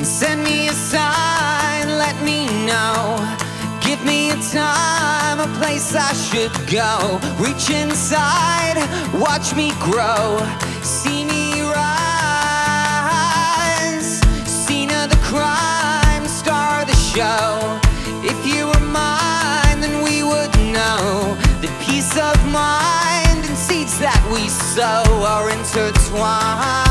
Send me a sign, let me know. Give me a time, a place I should go. Reach inside, watch me grow. See me rise. Scene of the crime, star of the show. If you were mine, then we would know that peace of mind and seeds that we sow are intertwined.